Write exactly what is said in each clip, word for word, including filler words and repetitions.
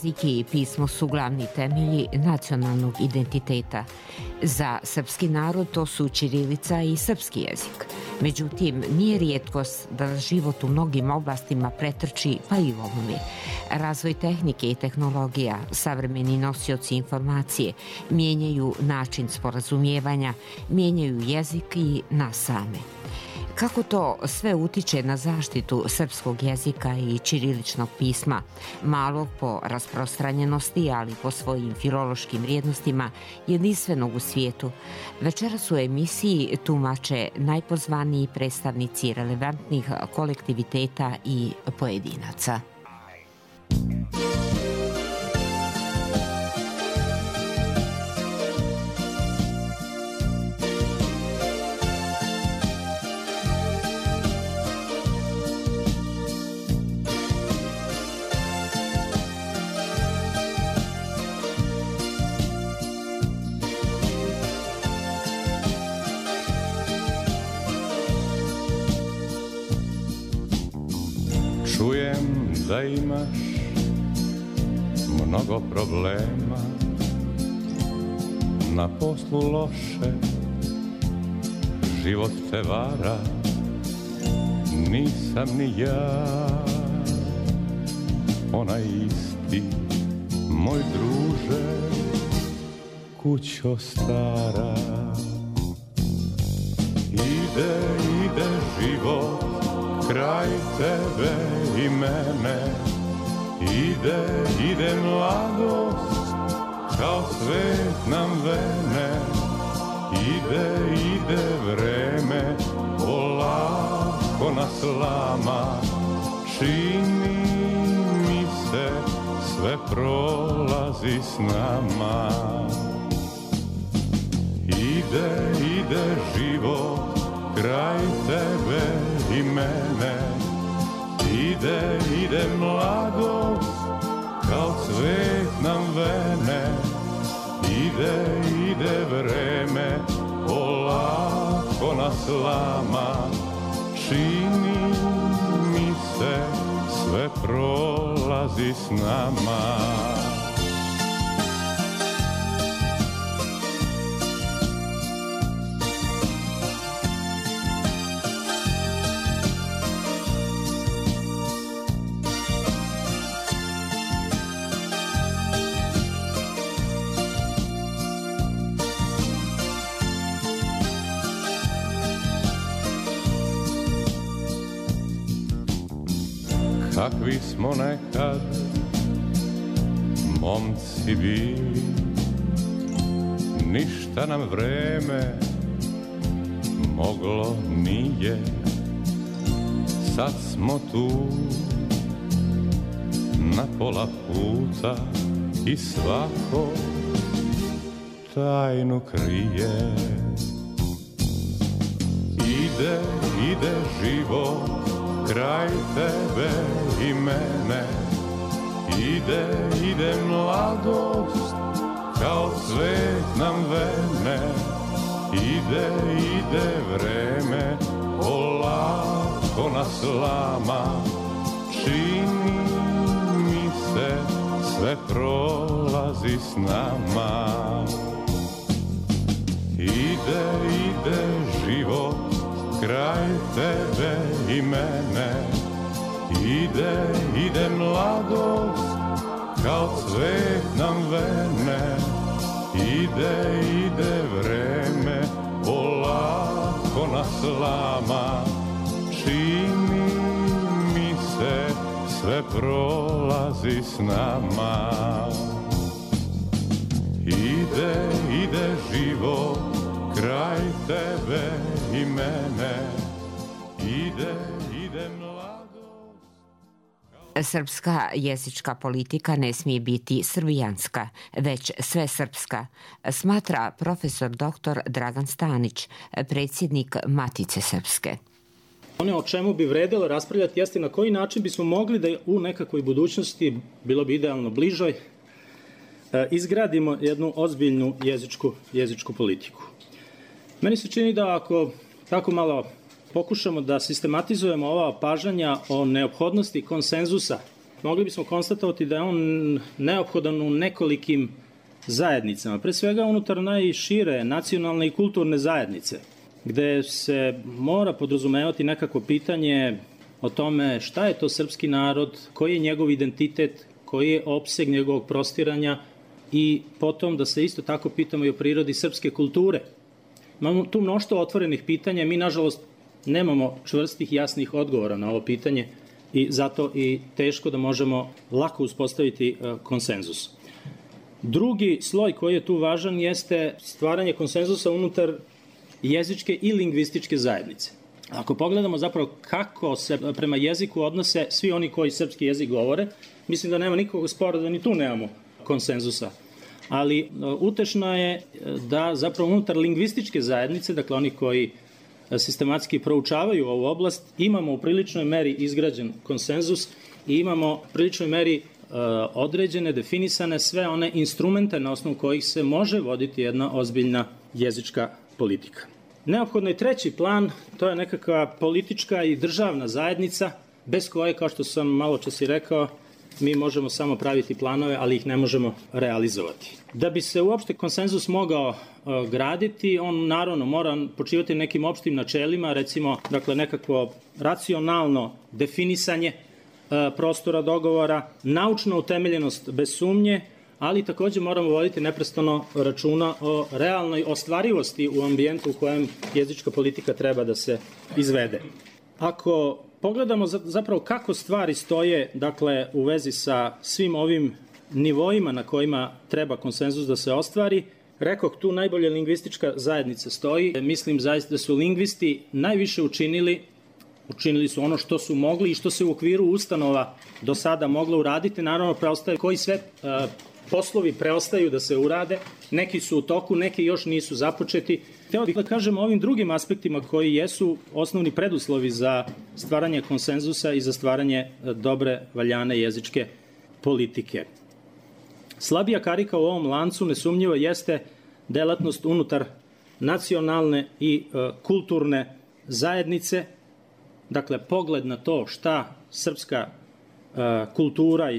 Jezik i pismo su glavni temelji nacionalnog identiteta. Za srpski narod to su ćirilica i srpski jezik. Međutim, nije rijetkost da život u mnogim oblastima pretrči pa i lomom je. Razvoj tehnike i tehnologija, savremeni nosioci informacije mijenjaju način sporazumijevanja, mijenjaju jezik i nas same. Kako to sve utiče na zaštitu srpskog jezika i ćiriličnog pisma, malog po rasprostranjenosti, ali po svojim filološkim vrijednostima, jedinstvenog u svijetu? Večeras u emisiji tumače najpozvaniji predstavnici relevantnih kolektiviteta i pojedinaca. Čujem da imaš mnogo problema, na poslu loše, život te vara, nisam ni ja onaj isti, moj druže, kućo stara. Ide, ide život kraj tebe i mene, ide, ide mladost, kao svet nam vene, ide, ide vreme, polako nas lama, čini mi se sve prolazi s nama. Ide, ide život kraj tebe i mene, ide, ide mladost, kao cvet nam vene, ide, ide vreme, polako nas lama, čini mi se sve prolazi s nama. Kakvi smo nekad momci bili, ništa nam vreme moglo nije. Sad smo tu na pola puta i svako tajnu krije. Ide, ide život kraj tebe i mene, ide, ide mladost, kao cvet nam vene, ide, ide vreme, polako nas lama, čini mi se sve prolazi s nama. Ide, ide život kraj tebe i mene, ide, ide mladost, kao cvet nam vene, ide, ide vreme, polako nas lama, čini mi se sve prolazi s nama. Ide, ide život kraj tebe i mene, ide, ide mladost. Srpska jezička politika ne smije biti srbijanska, već svesrpska, smatra profesor doktor Dragan Stanić, predsjednik Matice Srpske. Ono o čemu bi vredelo raspravljati jeste na koji način bismo mogli da u nekakvoj budućnosti, bilo bi idealno bližoj, izgradimo jednu ozbiljnu jezičku, jezičku politiku. Meni se čini da ako tako malo pokušamo da sistematizujemo ova opažanja o neophodnosti konsenzusa mogli bismo konstatovati da je on neophodan u nekolikim zajednicama, pre svega unutar najšire nacionalne i kulturne zajednice, gde se mora podrazumevati nekako pitanje o tome šta je to srpski narod, koji je njegov identitet, koji je opseg njegovog prostiranja i potom da se isto tako pitamo i o prirodi srpske kulture. Imamo tu mnoštvo otvorenih pitanja, mi nažalost nemamo čvrstih, jasnih odgovora na ovo pitanje i zato i teško da možemo lako uspostaviti konsenzus. Drugi sloj koji je tu važan jeste stvaranje konsenzusa unutar jezičke i lingvističke zajednice. Ako pogledamo zapravo kako se prema jeziku odnose svi oni koji srpski jezik govore, mislim da nema nikakvog spora da ni tu nemamo konsenzusa. Ali utešno je da zapravo unutar lingvističke zajednice, dakle oni koji sistematski proučavaju ovu oblast, imamo u priličnoj meri izgrađen konsenzus i imamo u priličnoj meri određene, definisane sve one instrumente na osnovu kojih se može voditi jedna ozbiljna jezička politika. Neophodno je treći plan, to je nekakva politička i državna zajednica, bez koje, kao što sam malo čas i rekao, mi možemo samo praviti planove, ali ih ne možemo realizovati. Da bi se uopšte konsenzus mogao uh, graditi, on naravno mora počivati nekim opštim načelima, recimo dakle, nekakvo racionalno definisanje uh, prostora dogovora, naučna utemeljenost bez sumnje, ali takođe moramo voditi neprestano računa o realnoj ostvarivosti u ambijentu u kojem jezička politika treba da se izvede. Ako pogledamo zapravo kako stvari stoje, dakle, u vezi sa svim ovim nivoima na kojima treba konsenzus da se ostvari, rekoh, tu najbolje lingvistička zajednica stoji. Mislim zaista da su lingvisti najviše učinili, učinili su ono što su mogli i što se u okviru ustanova do sada moglo uraditi. Naravno, preostaje koji sve uh, poslovi preostaju da se urade, neki su u toku, neki još nisu započeti. Hteo bih da kažem o ovim drugim aspektima koji jesu osnovni preduslovi za stvaranje konsenzusa i za stvaranje dobre, valjane jezičke politike. Slabija karika u ovom lancu nesumnjivo jeste delatnost unutar nacionalne i e, kulturne zajednice, dakle pogled na to šta srpska e, kultura i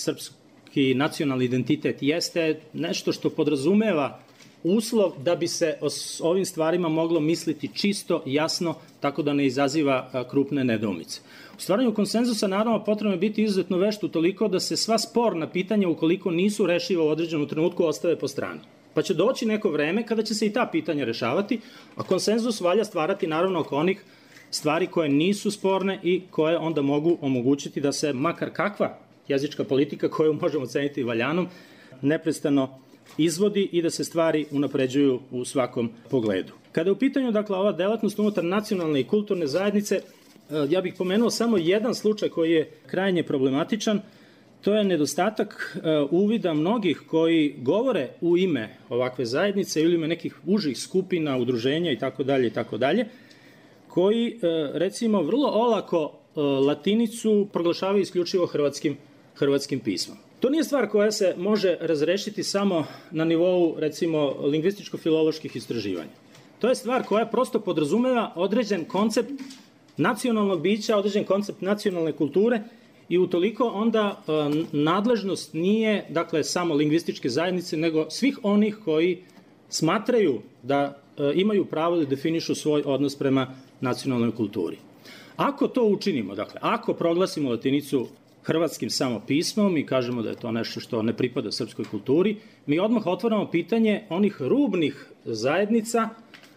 srpski nacionalni identitet jeste nešto što podrazumeva uslov da bi se o ovim stvarima moglo misliti čisto, jasno, tako da ne izaziva krupne nedoumice. U stvaranju konsenzusa naravno potrebno je biti izuzetno vešt utoliko da se sva sporna pitanja, ukoliko nisu rešiva u određenom trenutku, ostave po strani. Pa će doći neko vreme kada će se i ta pitanja rešavati, a konsenzus valja stvarati naravno oko onih stvari koje nisu sporne i koje onda mogu omogućiti da se makar kakva jezička politika koju možemo ceniti valjanom neprestano izvodi i da se stvari unapređuju u svakom pogledu. Kada je u pitanju, dakle, ova delatnost unutar nacionalne i kulturne zajednice, ja bih pomenuo samo jedan slučaj koji je krajnje problematičan, to je nedostatak uvida mnogih koji govore u ime ovakve zajednice ili ime nekih užih skupina, udruženja i tako dalje i tako dalje, koji, recimo, vrlo olako latinicu proglašavaju isključivo hrvatskim, hrvatskim pismom. To nije stvar koja se može razrešiti samo na nivou, recimo, lingvističko-filoloških istraživanja. To je stvar koja prosto podrazumeva određen koncept nacionalnog bića, određen koncept nacionalne kulture i utoliko onda e, nadležnost nije, dakle, samo lingvističke zajednice, nego svih onih koji smatraju da e, imaju pravo da definišu svoj odnos prema nacionalnoj kulturi. Ako to učinimo, dakle, ako proglasimo latinicu hrvatskim samo pismom i kažemo da je to nešto što ne pripada srpskoj kulturi, mi odmah otvaramo pitanje onih rubnih zajednica,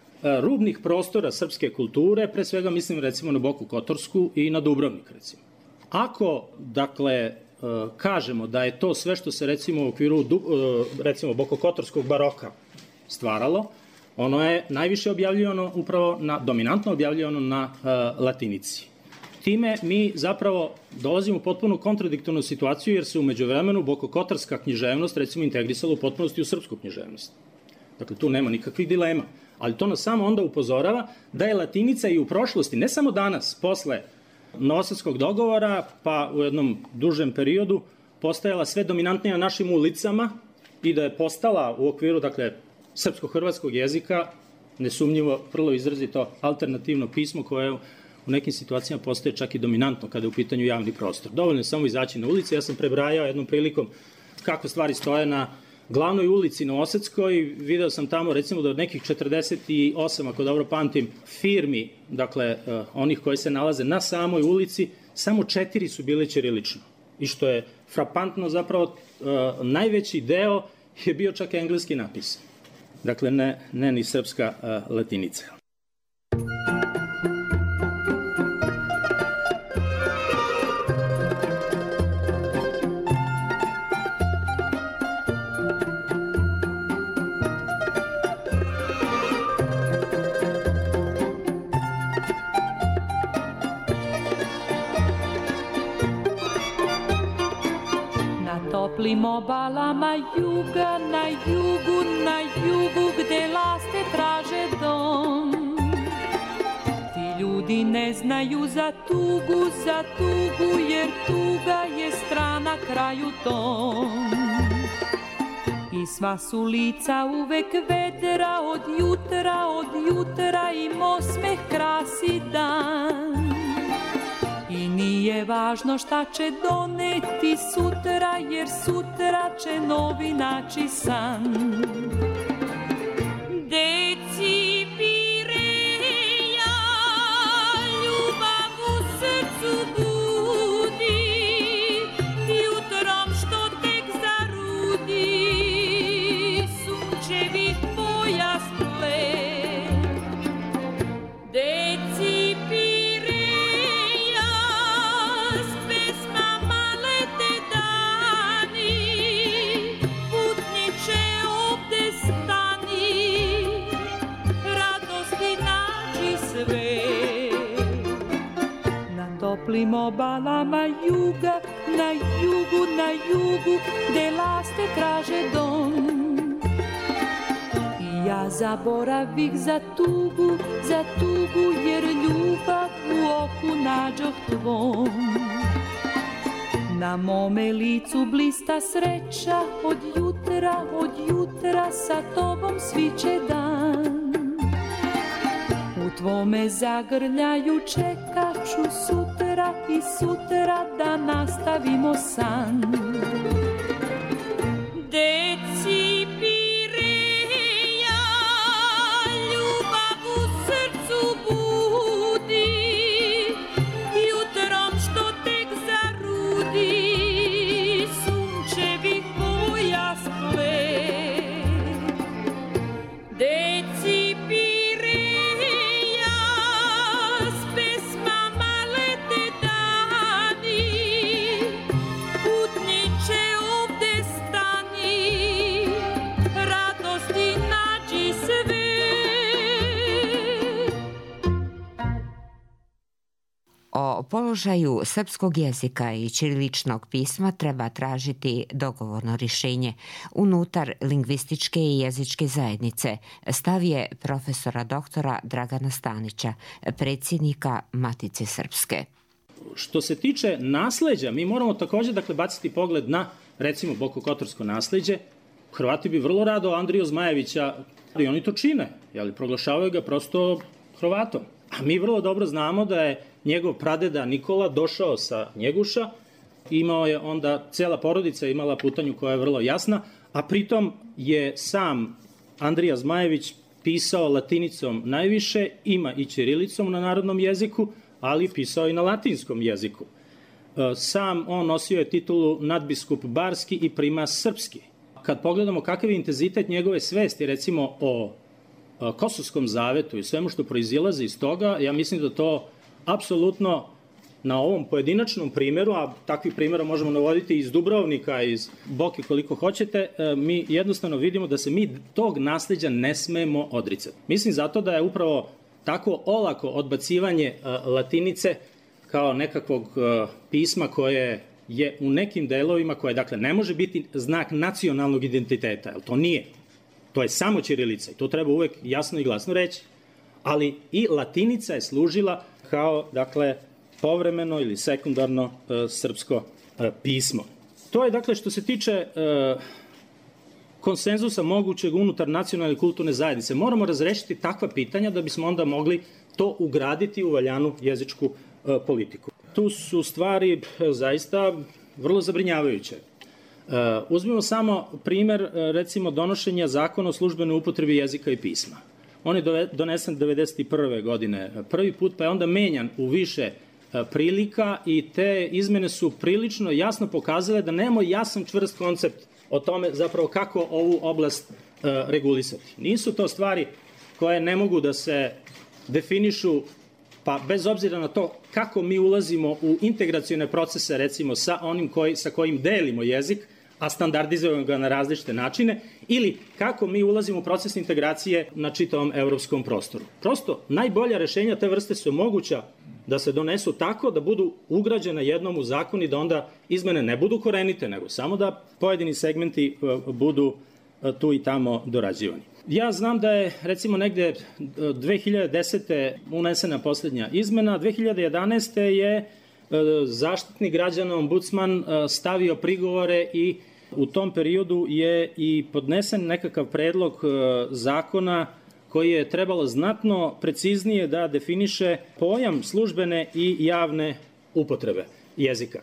rubnih prostora srpske kulture, pre svega mislim recimo na Boku Kotorsku i na Dubrovnik recimo. Ako, dakle, kažemo da je to sve što se recimo u okviru recimo Bokokotorskog baroka stvaralo, ono je najviše objavljivano upravo na, dominantno objavljivano na latinici. Time mi zapravo dolazimo u potpuno kontradiktornu situaciju jer se u međuvremenu bokokotorska književnost recimo integrisala u potpunosti u srpsku književnost. Dakle, tu nema nikakvih dilema. Ali to nas samo onda upozorava da je latinica i u prošlosti, ne samo danas, posle Novosadskog dogovora, pa u jednom dužem periodu, postajala sve dominantnija na našim ulicama i da je postala u okviru, dakle, srpsko-hrvatskog jezika, nesumnjivo, vrlo izrazito alternativno pismo koje u nekim situacijama postaje čak i dominantno kada je u pitanju javni prostor. Dovoljno je samo izaći na ulici. Ja sam prebrajao jednom prilikom kako stvari stoje na glavnoj ulici Novosadskoj. Video sam tamo recimo da od nekih četrdeset osam, ako dobro pamtim, firmi, dakle uh, onih koji se nalaze na samoj ulici, samo četiri su bile ćirilično. I što je frapantno, zapravo uh, najveći deo je bio čak engleski napis. Dakle, ne, ne ni srpska uh, latinica. Toplim obalama juga, na jugu, na jugu, gde laste traže dom. Ti ljudi ne znaju za tugu, za tugu, jer tuga je strana kraju tom. I sva su lica uvek vedra, od jutra, od jutra im osmeh krasi dan. I nije važno šta će doneti sutra, jer sutra će novi naći san. Deci Pireja, ljubav u srcu budi, jutrom što tek zarudi, sunčevi pojas plet. Deci Pireja, toplim obalama juga, na jugu, na jugu, gde laste traže dom. I ja zaboravih za tugu, za tugu, jer ljubav u oku nađoh tvom. Na mome licu blista sreća, od jutra, od jutra, sa tobom sviće dan. U tvome zagrljaju čekaću sutra i sutra da nastavimo san. Deci Pireja, ljubav u srcu budi, jutrom što tek zarudi, sunčevi pojas plet. Deci O položaju srpskog jezika i ćiriličnog pisma treba tražiti dogovorno rješenje unutar lingvističke i jezičke zajednice, stav je profesora doktora Dragana Stanića, predsjednika Matice Srpske. Što se tiče nasleđa, mi moramo također dakle, baciti pogled na, recimo, bokokotorsko nasleđe. Hrvati bi vrlo rado Andriju Zmajevića, i oni to čine, jeli, proglašavaju ga prosto Hrvatom. A mi vrlo dobro znamo da je njegov pradeda Nikola došao sa Njeguša, imao je onda, cela porodica imala putanju koja je vrlo jasna, a pritom je sam Andrija Zmajević pisao latinicom najviše, ima i ćirilicom na narodnom jeziku, ali pisao i na latinskom jeziku. Sam on nosio je titulu nadbiskup barski i primas srpski. Kad pogledamo kakav je intenzitet njegove svesti, recimo o Kosovskom zavetu i svemu što proizilaze iz toga, ja mislim da to apsolutno na ovom pojedinačnom primjeru, a takvih primjera možemo navoditi iz Dubrovnika, iz Boke koliko hoćete, mi jednostavno vidimo da se mi tog nasleđa ne smemo odricati. Mislim zato da je upravo tako olako odbacivanje latinice kao nekakvog pisma koje je u nekim delovima, koje dakle ne može biti znak nacionalnog identiteta, jer to nije. To je samo ćirilica i to treba uvek jasno i glasno reći. Ali i latinica je služila kao, dakle, povremeno ili sekundarno e, srpsko e, pismo. To je, dakle, što se tiče e, konsenzusa mogućeg unutar nacionalne i kulturne zajednice. Moramo razrešiti takva pitanja da bismo onda mogli to ugraditi u valjanu jezičku politiku. Tu su stvari zaista vrlo zabrinjavajuće. Uzmimo samo primer, recimo, donošenja zakona o službenoj upotrebi jezika i pisma. On je donesen devedeset prve godine prvi put, pa je onda menjan u više prilika i te izmene su prilično jasno pokazale da nema jasan čvrst koncept o tome zapravo kako ovu oblast regulisati. Nisu to stvari koje ne mogu da se definišu, pa bez obzira na to kako mi ulazimo u integracione procese, recimo sa onim koji, sa kojim delimo jezik, a standardizujemo ga na različite načine, ili kako mi ulazimo u proces integracije na čitavom evropskom prostoru. Prosto, najbolja rešenja te vrste su moguća da se donesu tako da budu ugrađene jednom u zakon i da onda izmene ne budu korenite, nego samo da pojedini segmenti budu tu i tamo dorađivani. Ja znam da je, recimo, negde dve hiljade desete unesena poslednja izmena, dve hiljade jedanaeste je Zaštitnik građana, ombudsman, stavio prigovore i u tom periodu je i podnesen nekakav predlog zakona koji je trebalo znatno preciznije da definiše pojam službene i javne upotrebe jezika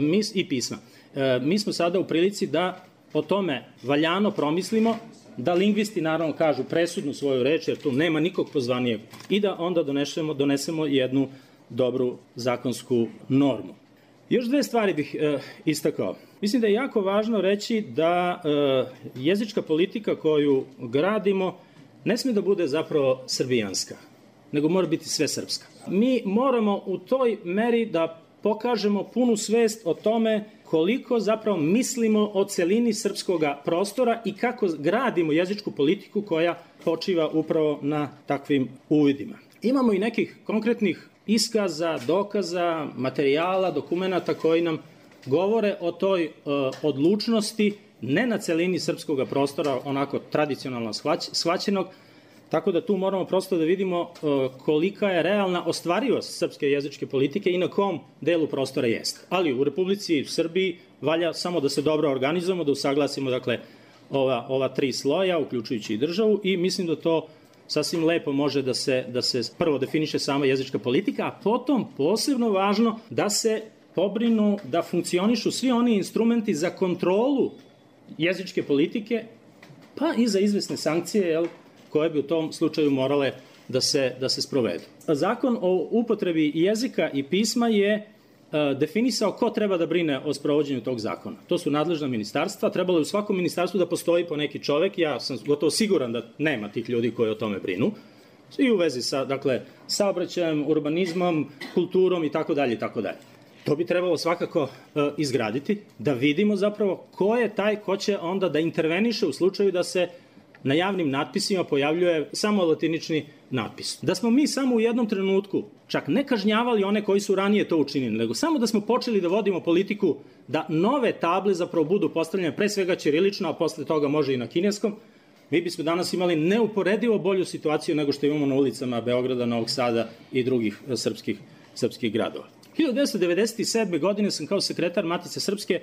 i pisma. Mi smo sada u prilici da o tome valjano promislimo, da lingvisti naravno kažu presudnu svoju reč, jer tu nema nikog pozvanijeg, i da onda donesemo, donesemo jednu dobru zakonsku normu. Još dve stvari bih e, istakao. Mislim da je jako važno reći da e, jezička politika koju gradimo ne sme da bude zapravo srbijanska, nego mora biti sve srpska. Mi moramo u toj meri da pokažemo punu svest o tome koliko zapravo mislimo o celini srpskog prostora i kako gradimo jezičku politiku koja počiva upravo na takvim uvidima. Imamo i nekih konkretnih iskaza, dokaza, materijala, dokumenata koji nam govore o toj e, odlučnosti ne na celini srpskog prostora, onako tradicionalno shvać, shvaćenog, tako da tu moramo prosto da vidimo e, kolika je realna ostvarivost srpske jezičke politike i na kom delu prostora jeste. Ali u Republici Srbiji valja samo da se dobro organizujemo, da usaglasimo, dakle, ova, ova tri sloja, uključujući i državu, i mislim da to sasvim lepo može da se, da se prvo definiše sama jezička politika, a potom posebno važno da se pobrinu da funkcionišu svi oni instrumenti za kontrolu jezičke politike, pa i za izvesne sankcije, jel, koje bi u tom slučaju morale da se, da se sprovedu. Zakon o upotrebi jezika i pisma je definisao ko treba da brine o sprovođenju tog zakona. To su nadležna ministarstva, trebalo je u svakom ministarstvu da postoji po neki čovek, ja sam gotovo siguran da nema tih ljudi koji o tome brinu, i u vezi sa, dakle, saobraćajem, urbanizmom, kulturom i tako dalje i tako dalje. To bi trebalo svakako e, izgraditi, da vidimo zapravo ko je taj ko će onda da interveniše u slučaju da se na javnim natpisima pojavljuje samo latinični natpis. Da smo mi samo u jednom trenutku čak ne kažnjavali one koji su ranije to učinili, nego samo da smo počeli da vodimo politiku da nove table zapravo budu postavljene pre svega ćirilično, a posle toga može i na kineskom, mi bismo danas imali neuporedivo bolju situaciju nego što imamo na ulicama Beograda, Novog Sada i drugih srpskih, srpskih gradova. hiljadu devetsto devedeset sedme. godine sam kao sekretar Matice Srpske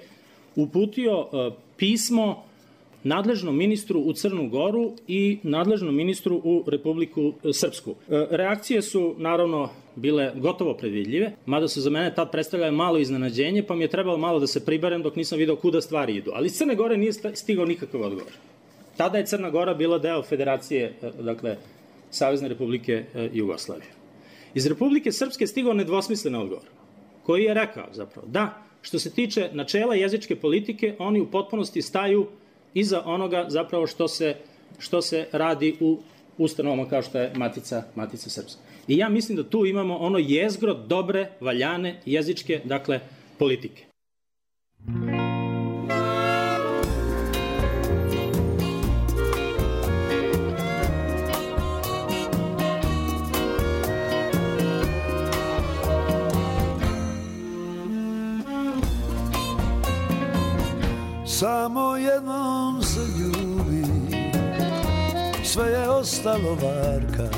uputio uh, pismo nadležnom ministru u Crnu Goru i nadležnom ministru u Republiku Srpsku. Reakcije su naravno bile gotovo predvidljive, mada su za mene tad predstavljale malo iznenađenje, pa mi je trebalo malo da se priberem dok nisam video kuda stvari idu. Ali iz Crne Gore nije stigao nikakav odgovor. Tada je Crna Gora bila deo Federacije, dakle, Savezne Republike Jugoslavije. Iz Republike Srpske stigao nedvosmislen odgovor, koji je rekao zapravo da, što se tiče načela jezičke politike, oni u potpunosti staju iza onoga zapravo što se, što se radi u ustanovama kao što je Matica, Matica Srpska. I ja mislim da tu imamo ono jezgro dobre, valjane jezičke, dakle, politike. Samo jednom se ljubi, sve je ostalo varka,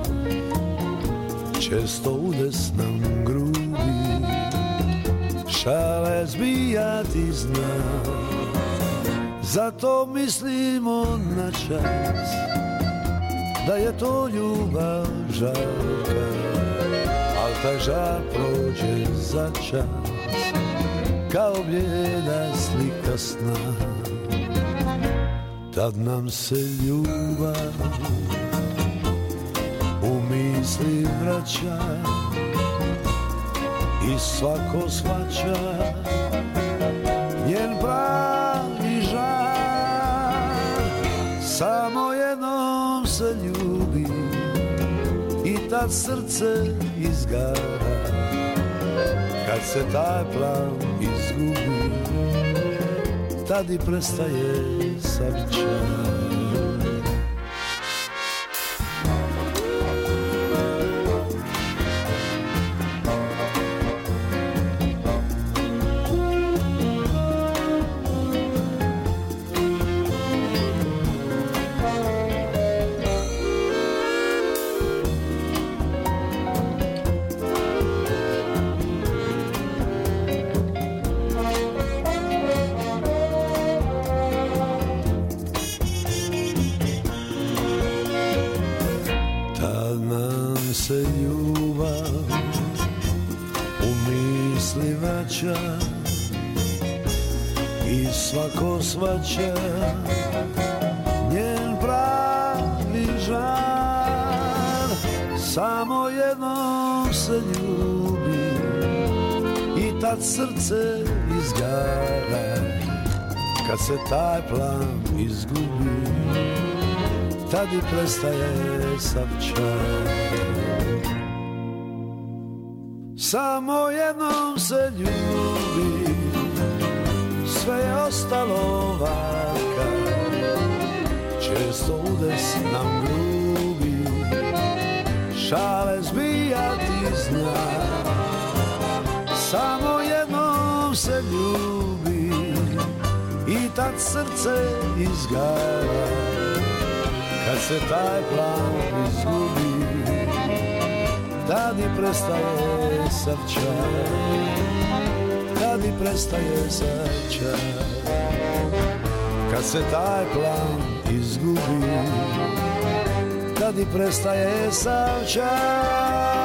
često udesnom grubi, šale zbijati zna, zato mislimo na čas, da je to ljubav žarka, al taj žar prođe za čas kao blijeda slika sna. Tad nam se ljubav u misli vraća i svako shvaća njen pravi žar. Samo jednom se ljubi i tad srce izgara. Kad se taj plan izgubi, tad i prestaje sav čar. I svako shvaća njen pravi žar. Samo jednom se ljubi i tad srce izgara. Kad se taj plan izgubi, tad i prestaje sav čar. Samo jednom se ljubi, sve je ostalo varka. Često udes nam grubi, šale zbijati zna. Samo jednom se ljubi i tad srce izgara. Kad se taj plan izgubi, tad i prestaje sav čar. Kad i prestaje sav čar. Kad se taj plan izgubi, tad i prestaje sav čar.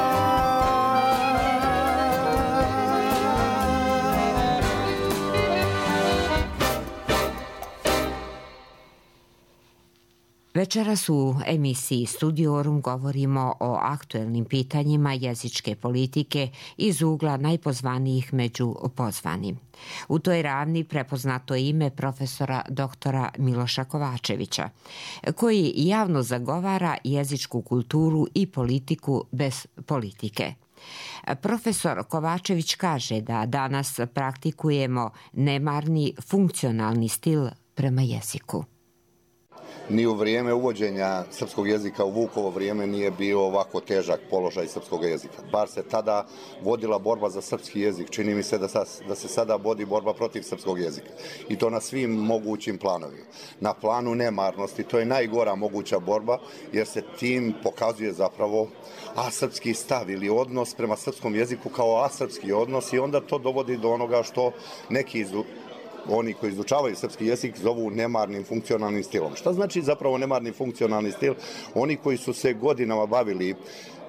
Večeras u emisiji Studiorum govorimo o aktuelnim pitanjima jezičke politike iz ugla najpozvanijih među pozvanim. U toj ravni prepoznato ime profesora doktora Miloša Kovačevića, koji javno zagovara jezičku kulturu i politiku bez politike. Profesor Kovačević kaže da danas praktikujemo nemarni funkcionalni stil prema jeziku. Ni u vrijeme uvođenja srpskog jezika u Vukovo vrijeme nije bio ovako težak položaj srpskog jezika. Bar se tada vodila borba za srpski jezik. Čini mi se da, sa, da se sada vodi borba protiv srpskog jezika. I to na svim mogućim planovima. Na planu nemarnosti, to je najgora moguća borba, jer se tim pokazuje zapravo asrpski stav ili odnos prema srpskom jeziku kao asrpski odnos i onda to dovodi do onoga što neki iz oni koji izučavaju srpski jezik zovu nemarnim funkcionalnim stilom. Šta znači zapravo nemarni funkcionalni stil? Oni koji su se godinama bavili e,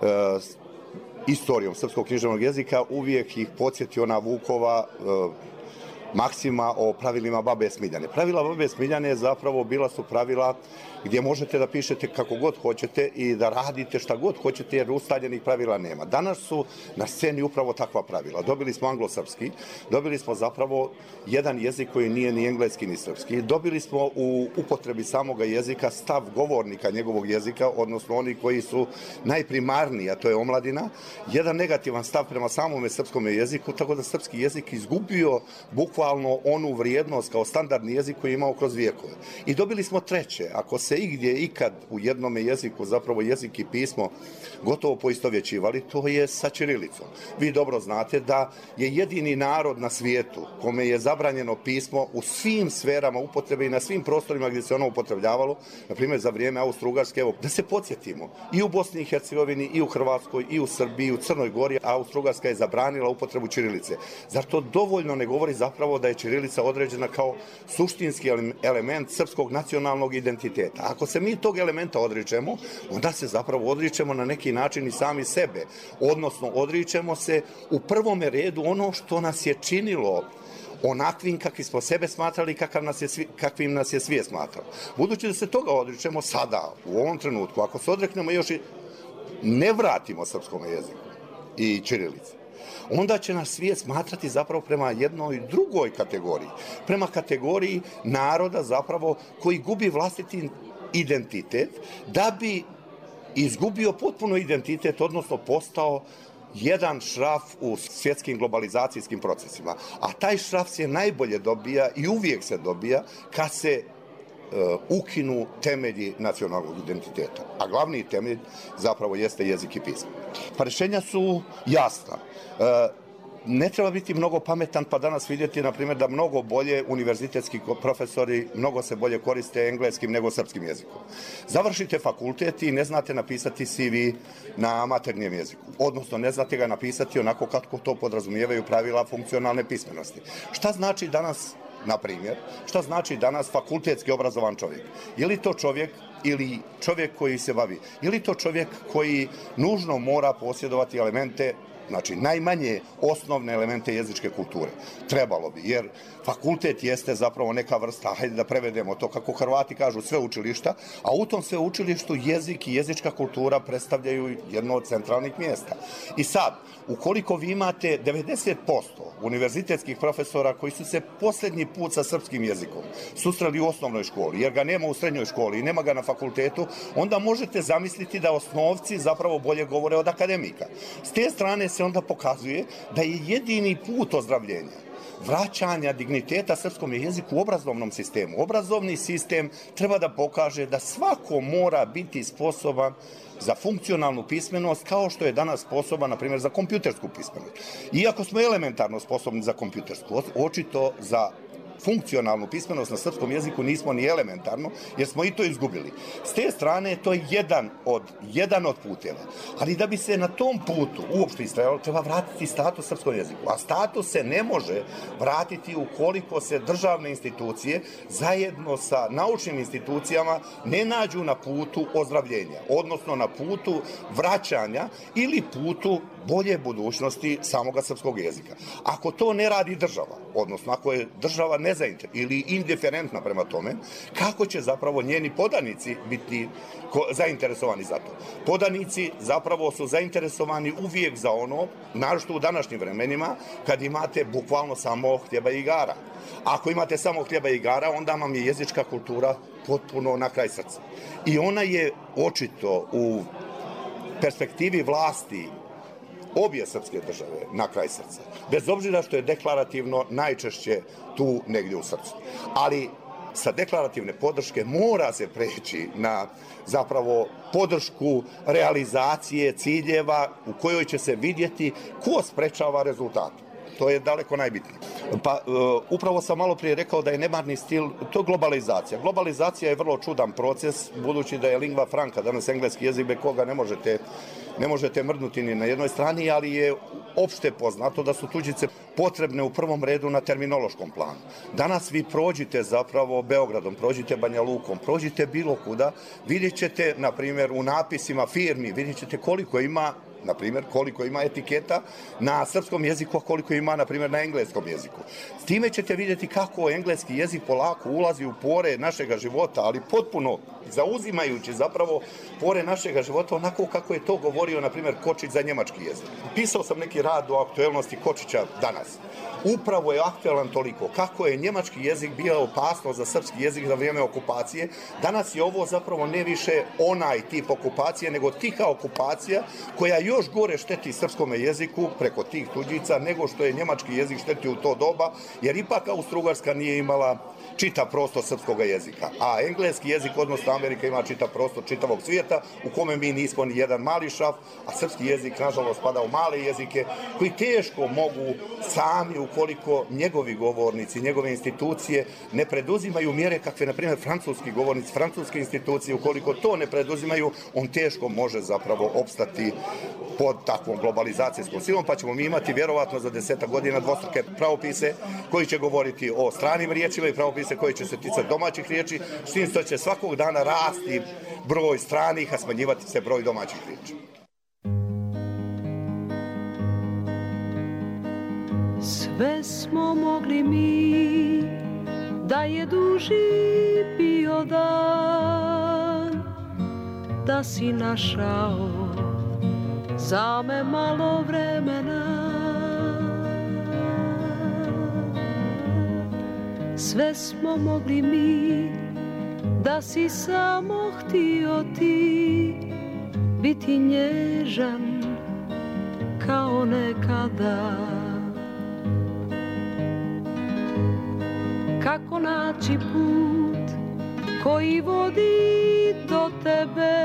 istorijom srpskog književnog jezika, uvijek ih podsjeti ona Vukova e, maksima o pravilima babe Smiljane. Pravila babe Smiljane zapravo bila su pravila gdje možete da pišete kako god hoćete i da radite šta god hoćete jer ustaljenih pravila nema. Danas su na sceni upravo takva pravila. Dobili smo anglosrpski, dobili smo zapravo jedan jezik koji nije ni engleski ni srpski. Dobili smo u upotrebi samoga jezika stav govornika njegovog jezika, odnosno oni koji su najprimarniji, a to je omladina, jedan negativan stav prema samome srpskom jeziku, tako da srpski jezik izgubio bukvalno onu vrijednost kao standardni jezik koji je imao kroz vijekove. I dobili smo treće, ako se igdje ikad u jednome jeziku, zapravo jezik i pismo, gotovo poistovjećivali, to je sa ćirilicom. Vi dobro znate da je jedini narod na svijetu kome je zabranjeno pismo u svim sferama upotrebe i na svim prostorima gdje se ono upotrebljavalo, na primjer za vrijeme Austro-Ugarske, evo, da se podsjetimo, i u Bosni i Hercegovini, i u Hrvatskoj, i u Srbiji, i u Crnoj Gori, Austro-Ugarska je zabranila upotrebu ćirilice. Zar to dovoljno ne govori zapravo da je ćirilica određena kao suštinski element srpskog nacionalnog identiteta? elementa. Ako se mi tog elementa odričemo, onda se zapravo odričemo na neki način i sami sebe. Odnosno, odričemo se u prvome redu ono što nas je činilo onakvim kakvi smo sebe smatrali i kakav nas je, kakvim nas je svijet smatrao. Budući da se toga odričemo sada, u ovom trenutku, ako se odreknemo još i ne vratimo srpskom jeziku i ćirilici, onda će nas svijet smatrati zapravo prema jednoj drugoj kategoriji. Prema kategoriji naroda zapravo koji gubi vlastiti identitet da bi izgubio potpuno identitet, odnosno postao jedan šraf u svjetskim globalizacijskim procesima. A taj šraf se najbolje dobija i uvijek se dobija kad se uh, ukinu temelji nacionalnog identiteta. A glavni temelj zapravo jeste jezik i pismo. Pa rješenja su jasna. Uh, Ne treba biti mnogo pametan pa danas vidjeti, na primjer, da mnogo bolje univerzitetski profesori mnogo se bolje koriste engleskim nego srpskim jezikom. Završite fakultet i ne znate napisati C V na maternjem jeziku. Odnosno, ne znate ga napisati onako kako to podrazumijevaju pravila funkcionalne pismenosti. Šta znači danas, na primjer, šta znači danas fakultetski obrazovan čovjek? Je li to čovjek ili čovjek koji se bavi? Je li to čovjek koji nužno mora posjedovati elemente, znači najmanje osnovne elemente jezičke kulture? Trebalo bi, jer fakultet jeste zapravo neka vrsta, hajde da prevedemo to kako Hrvati kažu, sveučilišta, a u tom sveučilištu jezik i jezička kultura predstavljaju jedno od centralnih mjesta. I sad, ukoliko vi imate devedeset posto univerzitetskih profesora koji su se posljednji put sa srpskim jezikom susreli u osnovnoj školi, jer ga nema u srednjoj školi i nema ga na fakultetu, onda možete zamisliti da osnovci zapravo bolje govore od akademika. S te strane se onda pokazuje da je jedini put ozdravljenja, vraćanja digniteta srpskom jeziku u obrazovnom sistemu. Obrazovni sistem treba da pokaže da svako mora biti sposoban za funkcionalnu pismenost, kao što je danas sposoban, na primjer, za kompjutersku pismenost. Iako smo elementarno sposobni za kompjutersku, očito za funkcionalnu pismenost na srpskom jeziku nismo ni elementarno, jer smo i to izgubili. S te strane, to je jedan od, jedan od puteva. Ali da bi se na tom putu uopšte istrajalo, treba vratiti status srpskom jeziku. A status se ne može vratiti ukoliko se državne institucije zajedno sa naučnim institucijama ne nađu na putu ozdravljenja, odnosno na putu vraćanja ili putu bolje budućnosti samoga srpskog jezika. Ako to ne radi država, odnosno ako je država nezainteresovana ili indiferentna prema tome, kako će zapravo njeni podanici biti zainteresovani za to? Podanici zapravo su zainteresovani uvijek za ono, naročito u današnjim vremenima, kad imate bukvalno samo hljeba i igara. Ako imate samo hljeba i igara, onda vam je jezička kultura potpuno na kraj srca. I ona je očito u perspektivi vlasti obje srpske države na kraj srca. Bez obzira što je deklarativno najčešće tu negdje u srcu. Ali sa deklarativne podrške mora se preći na zapravo podršku realizacije ciljeva u kojoj će se vidjeti ko sprečava rezultate. To je daleko najbitnije. Pa uh, upravo sam malo prije rekao da je nemarni stil, to je globalizacija. Globalizacija je vrlo čudan proces, budući da je lingva franca, danas engleski jezik bez koga ne možete, ne možete mrdnuti ni na jednoj strani, ali je opšte poznato da su tuđice potrebne u prvom redu na terminološkom planu. Danas vi prođite zapravo Beogradom, prođite Banja Lukom, prođite bilo kuda, vidjet ćete, na primjer, u napisima firmi, vidjet ćete koliko ima, na primjer, koliko ima etiketa na srpskom jeziku, a koliko ima, na primjer, na engleskom jeziku. S time ćete vidjeti kako engleski jezik polako ulazi u pore našega života, ali potpuno zauzimajući zapravo pore našega života onako kako je to govorio, na primjer, Kočić za njemački jezik. Pisao sam neki rad o aktuelnosti Kočića danas. Upravo je aktuelan toliko kako je njemački jezik bio opasnost za srpski jezik za vrijeme okupacije. Danas je ovo zapravo ne više onaj tip okupacije, nego tiha okupacija koja još gore šteti srpskom jeziku preko tih tuđica nego što je njemački jezik štetio u to doba, jer ipak Austro-Ugarska nije imala čitav prostor srpskog jezika. A engleski jezik, odnosno Amerika, ima čitav prostor čitavog svijeta u kome mi nismo ni jedan mali šraf, a srpski jezik, nažalost, spada u male jezike koji teško mogu sami, ukoliko njegovi govornici, njegove institucije ne preduzimaju mjere kakve, na primjer, francuski govornici, francuske institucije, ukoliko to ne preduzimaju, on teško može zapravo opstati pod takvom globalizacijskom silom, pa ćemo mi imati vjerovatno za desetak godina dvostruke pravopise koji će govoriti o stranim riječima i pravopise koji će se ticati domaćih riječi, s tim što će svakog dana rasti broj stranih, a smanjivati se broj domaćih riječi. Sve smo mogli mi, da je duži bio dan, da si našao za me malo vremena. Sve smo mogli mi, da si samo htio ti biti nježan kao nekada. Kako naći put koji vodi do tebe,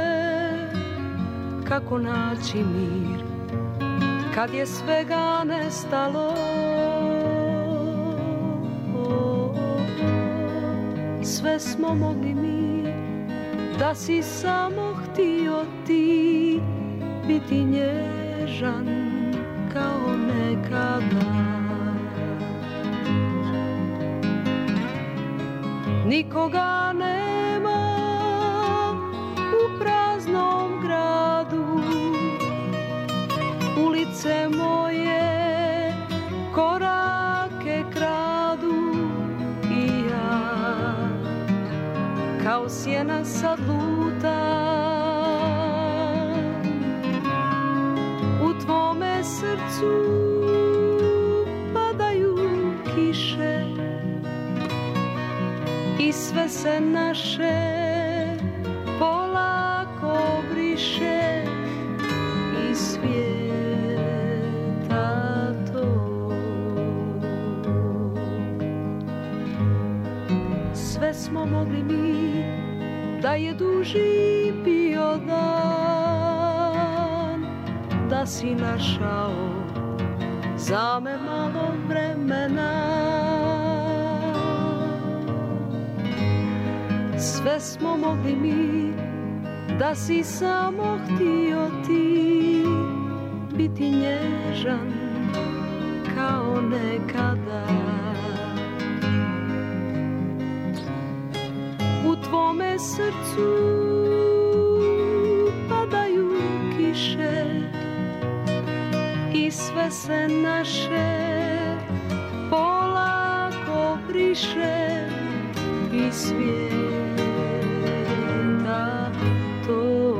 kako naći mir kad je svega nestalo. Sve smo mogli mi, da si samo htio ti biti nježan kao nekada. Nikoga nema u praznom gradu, ulice moje korake kradu i ja kao sjena sad lutam. U tvome srcu padaju kiše i sve se naše polako briše iz svijeta tog. Sve smo mogli mi, da je duži bio dan, da si našao za me malo vremena. Sve smo mogli mi, da si samo htio ti biti nježan kao nekada. U tvome srcu padaju kiše i sve se naše polako briše iz svijeta tog.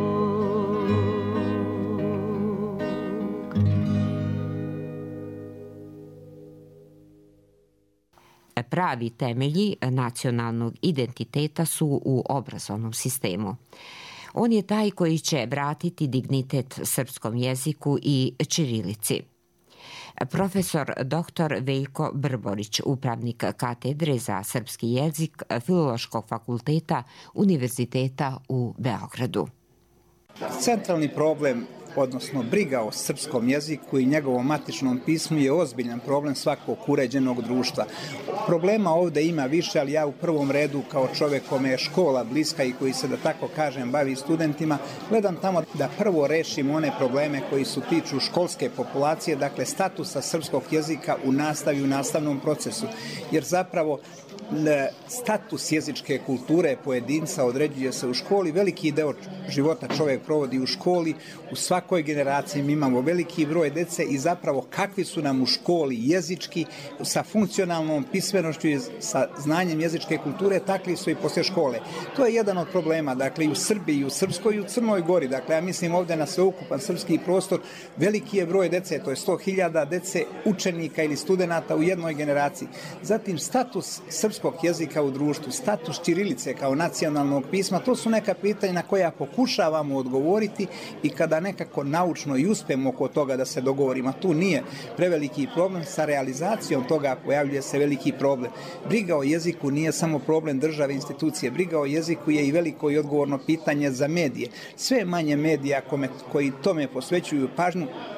Pravi temelji nacionalnog identiteta su u obrazovnom sistemu. On je taj koji će vratiti dignitet srpskom jeziku i ćirilici. Profesor doktor Veljko Brborić, upravnik katedre za srpski jezik Filološkog fakulteta Univerziteta u Beogradu. Centralni problem, odnosno briga o srpskom jeziku i njegovom matičnom pismu, je ozbiljan problem svakog uređenog društva. Problema ovde ima više, ali ja u prvom redu kao čovjek kome je škola bliska i koji se, da tako kažem, bavi studentima, gledam tamo da prvo rešimo one probleme koji su tiču školske populacije, dakle statusa srpskog jezika u nastavi, u nastavnom procesu. Jer zapravo status jezičke kulture pojedinca određuje se u školi, veliki deo života čovjek provodi u školi, u svakoj generaciji mi imamo veliki broj dece i zapravo kakvi su nam u školi jezički, sa funkcionalnom pismenošću i sa znanjem jezičke kulture, takvi su i poslije škole. To je jedan od problema, dakle i u Srbiji, i u Srpskoj i u Crnoj Gori, dakle ja mislim ovdje na sveukupan srpski prostor veliki je broj dece, to je sto hiljada dece učenika ili studenata u jednoj generaciji. Zatim status srpskog jezika u društvu, status ćirilice kao nacionalnog pisma, to su neka pitanja na koja pokušavamo odgovoriti i kada nekako naučno i uspemo oko toga da se dogovorimo, tu nije preveliki problem, sa realizacijom toga pojavljuje se veliki problem. Briga o jeziku nije samo problem države i institucije, briga o jeziku je i veliko i odgovorno pitanje za medije. Sve manje medija kome, koji tome posvećuju pažnju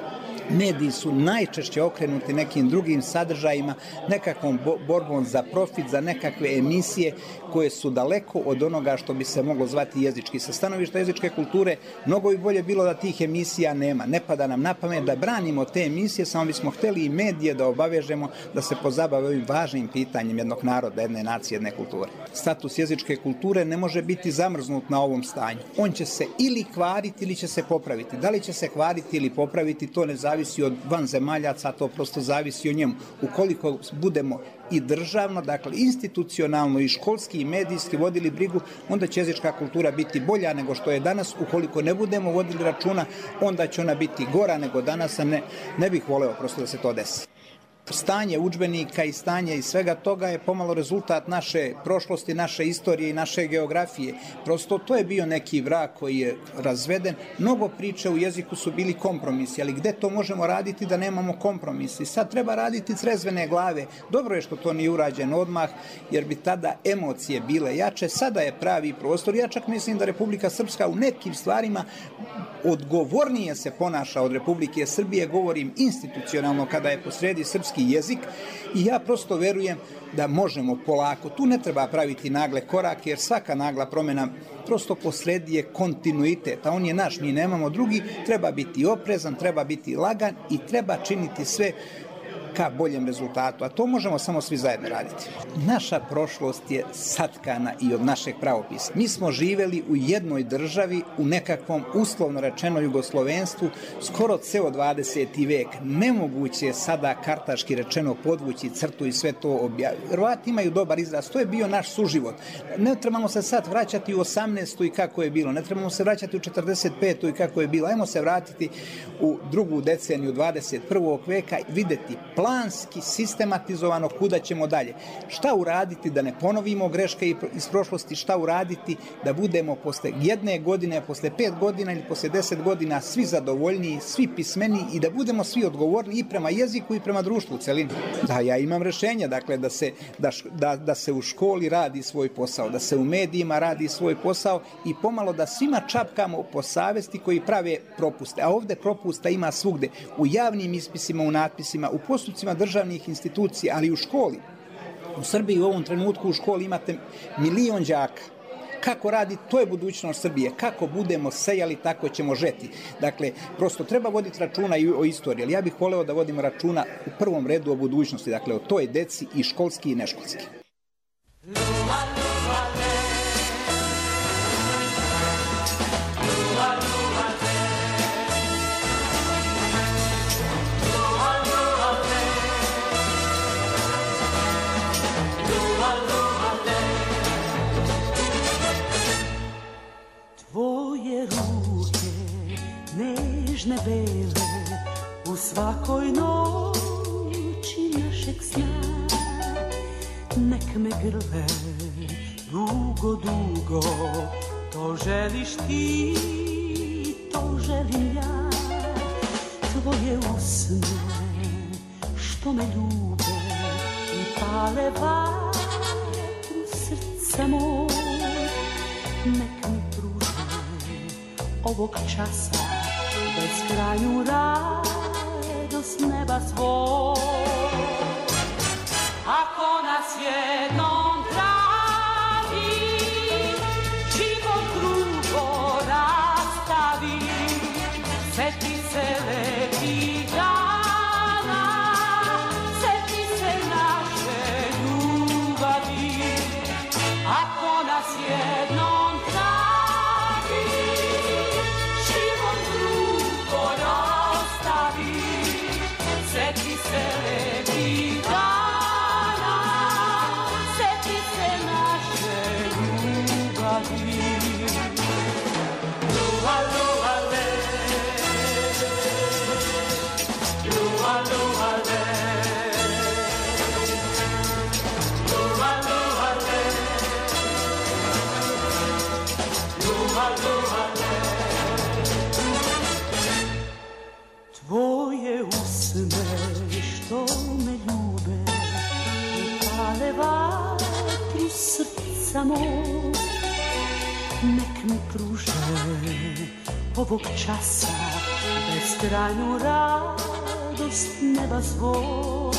Mediji su najčešće okrenuti nekim drugim sadržajima, nekakvom borbom za profit, za nekakve emisije koje su daleko od onoga što bi se moglo zvati jezički. Sa stanovišta jezičke kulture mnogo bi bolje bilo da tih emisija nema. Ne pada nam na pamet da branimo te emisije, samo bismo hteli i medije da obavežemo da se pozabave ovim važnim pitanjem jednog naroda, jedne nacije, jedne kulture. Status jezičke kulture ne može biti zamrznut na ovom stanju. On će se ili kvariti ili će se popraviti. Da li će se kvariti ili popraviti, to ne zavisi od vanzemaljaca, to prosto zavisi o njemu. Ukoliko budemo i državno, dakle institucionalno i školski i medijski vodili brigu, onda će jezička kultura biti bolja nego što je danas. Ukoliko ne budemo vodili računa, onda će ona biti gora nego danas, a ne, ne bih voleo prosto da se to desi. Stanje udžbenika i stanje i svega toga je pomalo rezultat naše prošlosti, naše istorije i naše geografije. Prosto to je bio neki vrak koji je razveden. Mnogo priče u jeziku su bili kompromisi, ali gde to možemo raditi da nemamo kompromisi? Sad treba raditi trezvene glave. Dobro je što to nije urađeno odmah, jer bi tada emocije bile jače. Sada je pravi prostor. Ja čak mislim da Republika Srpska u nekim stvarima odgovornije se ponaša od Republike Srbije, govorim institucionalno kada je posredi srpski jezik, i ja prosto verujem da možemo polako. Tu ne treba praviti nagle korake, jer svaka nagla promjena prosto posredi je kontinuitet, a on je naš, mi nemamo drugi. Treba biti oprezan, treba biti lagan i treba činiti sve ka boljem rezultatu, a to možemo samo svi zajedno raditi. Naša prošlost je satkana i od našeg pravopisa. Mi smo živeli u jednoj državi, u nekakvom uslovno rečeno jugoslovenstvu, skoro ceo dvadeseti vek. Nemoguće je sada kartaški rečeno podvući crtu i sve to objaviti. Hrvati imaju dobar izraz, to je bio naš suživot. Ne trebamo se sad vraćati u osamnaestu i kako je bilo, ne trebamo se vraćati u četrdeset petu i kako je bilo. Ajmo se vratiti u drugu deceniju dvadeset prvog veka i videti planski, sistematizovano kuda ćemo dalje. Šta uraditi da ne ponovimo greške iz prošlosti, šta uraditi da budemo posle jedne godine, posle pet godina ili posle deset godina svi zadovoljniji, svi pismeniji i da budemo svi odgovorni i prema jeziku i prema društvu u celini. Da, ja imam rešenje, dakle, da se, da, da, da se u školi radi svoj posao, da se u medijima radi svoj posao i pomalo da svima čapkamo po savesti koji prave propuste. A ovde propusta ima svugde. U javnim ispisima, u natpisima, u postupcima državnih institucija, ali i u školi. U Srbiji u ovom trenutku u školi imate milion đaka. Kako radi, to je budućnost Srbije. Kako budemo sejali, tako ćemo žeti. Dakle, prosto treba voditi računa i o istoriji, ali ja bih voleo da vodimo računa u prvom redu o budućnosti, dakle o toj deci i školski i neškolski. Tvoje ruke, nežne bele, u svakoj noći našeg sna, nek me grle dugo, dugo, to želiš ti, to želim ja. Tvoje usne, što me ljube i pale vatru srca moj, nek mi ovog časa beskrajnu radost neba svoj. Ako nas jednom traži život drugo rastavi, seti se lepih dana, seti se naše ljubavi. Ako nas jednom tvoje usne što me ljube i pale vatru srca moj, nek mi pruže ovog časa beskrajnu radost s neba svoj.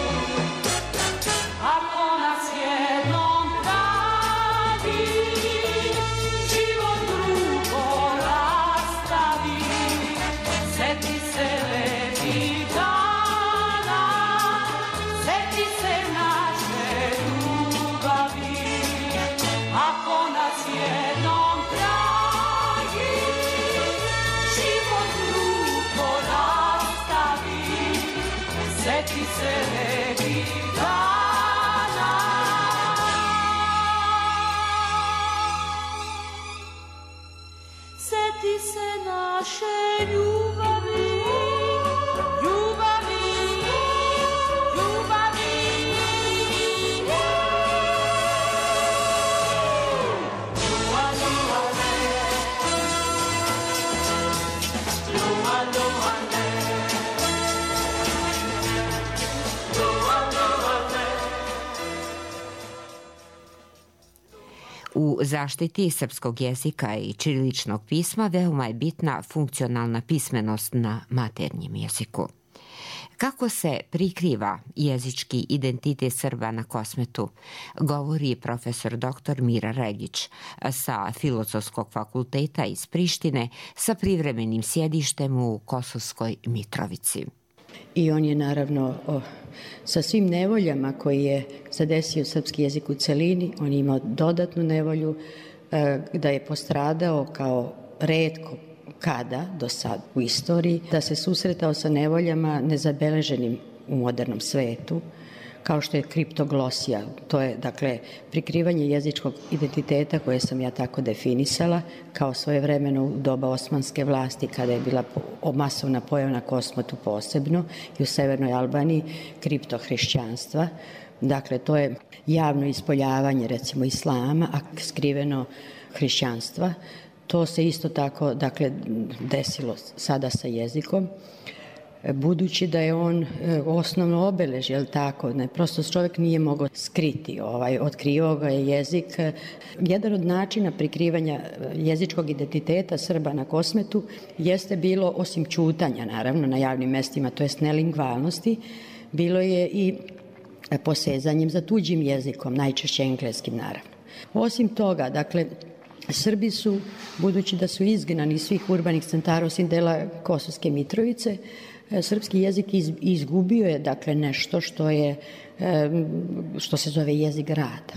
Ako nas jednom pravi, život drugo rastavi, seti se lepih dana, seti se naše ljubavi. Ako nas jednom pravi, život drugo rastavi, seti se lepih dana. Seti se naše ljubavi, ljubavi, ljubavi. Lua, lua, le. Lua, lua, le. Lua, lua, le. U zaštiti srpskog jezika i ćiriličnog pisma veoma je bitna funkcionalna pismenost na maternjem jeziku. Kako se prikriva jezički identitet Srba na Kosmetu, govori profesor doktor Mira Regić sa Filozofskog fakulteta iz Prištine sa privremenim sjedištem u Kosovskoj Mitrovici. I on je naravno o, sa svim nevoljama koji je zadesio srpski jezik u celini, on je imao dodatnu nevolju e, da je postradao kao retko kada do sad u istoriji, da se susretao sa nevoljama nezabeleženim u modernom svetu, kao što je kriptoglosija. To je, dakle, prikrivanje jezičkog identiteta koje sam ja tako definisala kao svojevremeno u doba osmanske vlasti kada je bila masovna pojava na Kosmetu posebno i u Severnoj Albaniji kriptohrišćanstva. Dakle, to je javno ispoljavanje recimo islama, a skriveno hrišćanstva. To se isto tako, dakle, desilo sada sa jezikom, budući da je on osnovno obeležje, je li tako? Ne, prosto čovjek nije mogao skriti, ovaj, otkrivao ga je jezik. Jedan od načina prikrivanja jezičkog identiteta Srba na Kosmetu jeste bilo, osim ćutanja, naravno, na javnim mestima, to jest nelingvalnosti, bilo je i posezanjem za tuđim jezikom, najčešće engleskim, naravno. Osim toga, dakle, Srbi su, budući da su izgnani iz svih urbanih centara osim dela Kosovske Mitrovice, srpski jezik izgubio je, dakle, nešto što je, što se zove jezik rada.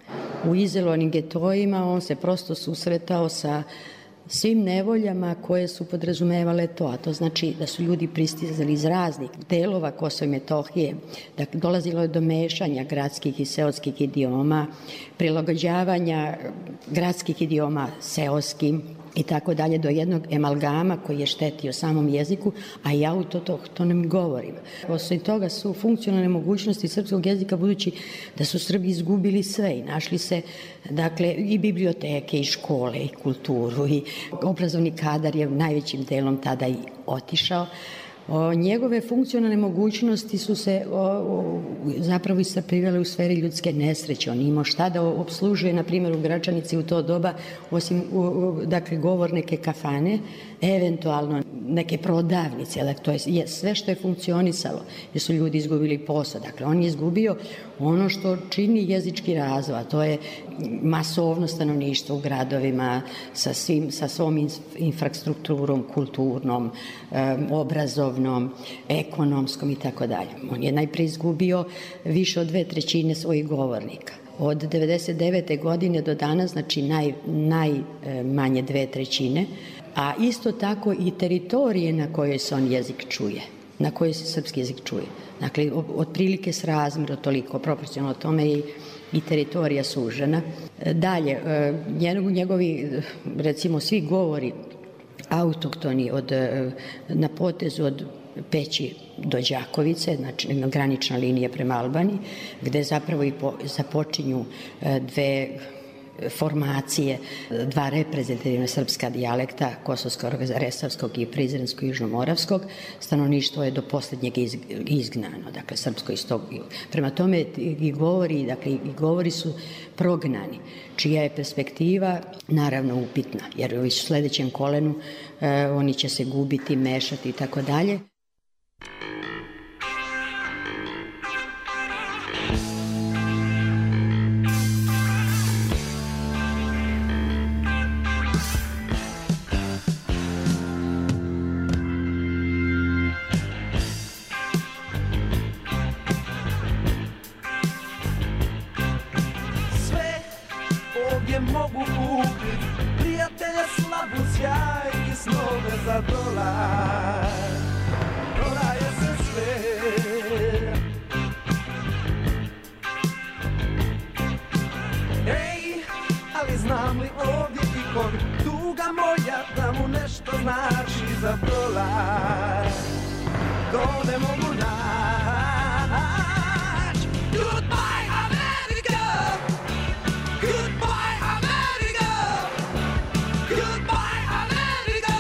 U izolovanim getojima on se prosto susretao sa svim nevoljama koje su podrazumevale to, a to znači da su ljudi pristizali iz raznih delova Kosova i Metohije, da dolazilo je do mešanja gradskih i seoskih idioma, prilagođavanja gradskih idioma seoskim i tako dalje, do jednog emalgama koji je štetio samom jeziku, a ja u to, to, to ne govorim. Osim toga su funkcionalne mogućnosti srpskog jezika, budući da su Srbi izgubili sve i našli se, dakle, i biblioteke, i škole, i kulturu, i obrazovni kadar je najvećim delom tada i otišao. O, njegove funkcionalne mogućnosti su se o, o, zapravo iscrpljivale u sferi ljudske nesreće. On imao šta da obslužuje, na primjer, u Gračanici u to doba, osim u, u, dakle, govor neke kafane, eventualno neke prodavnice, dakle, to je, je sve što je funkcionisalo, jer su ljudi izgubili posao. Dakle, on je izgubio ono što čini jezički razvoj, a to je masovno stanovništvo u gradovima sa, svim, sa svom infrastrukturom, kulturnom, um, obrazovnom, ekonomskom i tako dalje. On je najprije izgubio više od dve trećine svojih govornika. Od devedeset devete godine do danas, znači naj, najmanje dve trećine, a isto tako i teritorije na kojoj se on jezik čuje, na kojoj se srpski jezik čuje. Dakle, otprilike s razmjerom toliko, proporcionalno tome i, i teritorija sužena. Dalje, njegovi, recimo, svi govori autoktoni od, na potezu od Peći do Đakovice, znači granična linija prema Albaniji, gde zapravo i po, započinju dve formacije, dva reprezentativna srpska dijalekta, kosovskog, resavskog i prizrenskog i južnomoravskog. Stanovništvo je do posljednjeg izgnano, dakle, srpsko iz tog. Prema tome i govori, dakle, i govori su prognani, čija je perspektiva naravno upitna, jer u sledećem kolenu eh, oni će se gubiti, mešati i tako dalje. za dolar, prodaje se sve. Ej, ali znam li ovdje i kod tuga moja da mu nešto znači za dolar, to ne mogu naći. Goodbye America, goodbye America, goodbye America.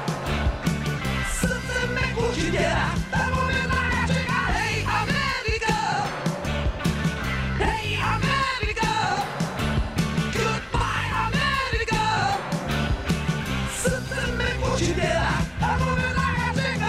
Srce me kući tjera, tamo me draga čeka. Hej America, hej America, goodbye America. Srce me kući tjera, tamo me draga čeka.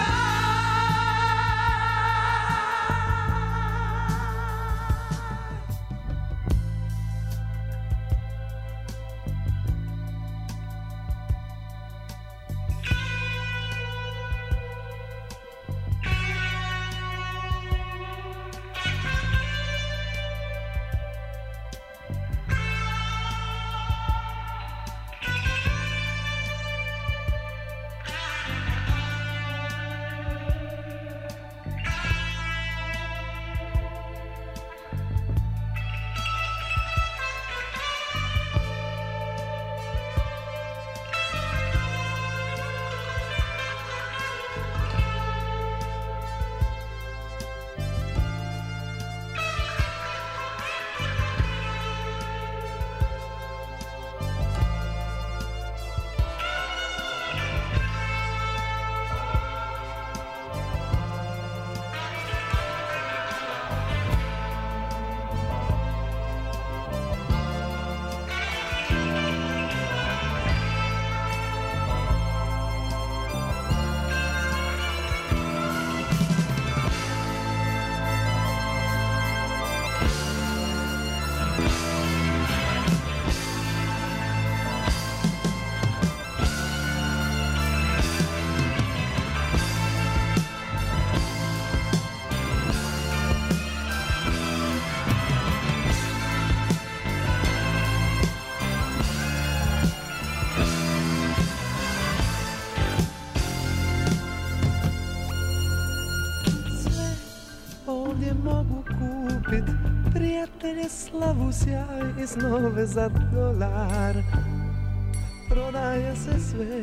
Mogu kupit prijatelje, slavu, sjaj i snove za dolar, prodaje se sve.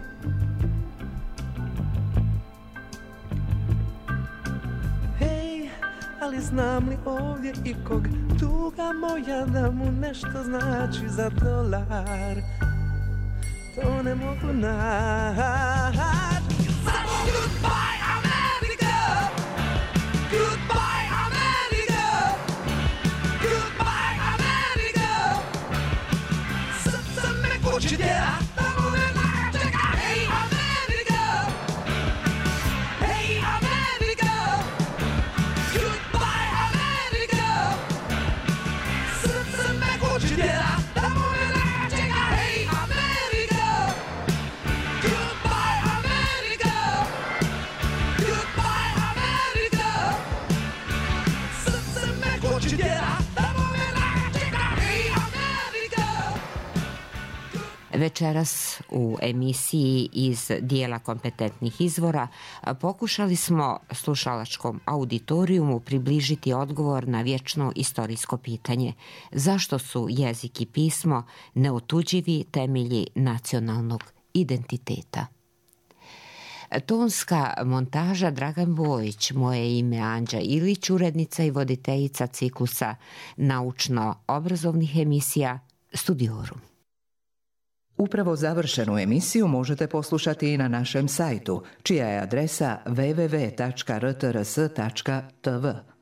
Hej, ali znam li ovdje i kog tuga moja da mu nešto znači za dolar, to ne mogu naći. Samo goodbye America, goodbye America, goodbye America. Srce me kući tjera, tamo me draga čeka. Hej America, hej America, goodbye America. Srce me kući tjera, tamo me draga čeka. Hej America, goodbye America, goodbye America. Srce me kući tjera, tamo me draga čeka. Hej America. Večeras u emisiji iz dijela kompetentnih izvora pokušali smo slušalačkom auditorijumu približiti odgovor na vječno istorijsko pitanje zašto su jezik i pismo neotuđivi temelji nacionalnog identiteta. Tonska montaža Dragan Bojić, moje ime Anđa Ilić, urednica i voditeljica ciklusa naučno-obrazovnih emisija Studiorum. Upravo završenu emisiju možete poslušati i na našem sajtu, čija je adresa w w w tačka r t r s tačka t v.